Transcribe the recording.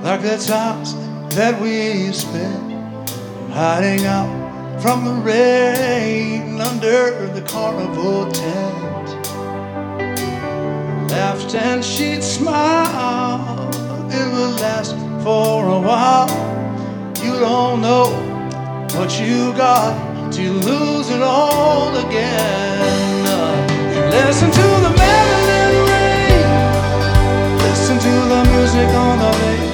like the times that we spent hiding out from the rain under the carnival tent. Laughed and she'd smile, it would last for a while. You don't know what you got till you lose it all again.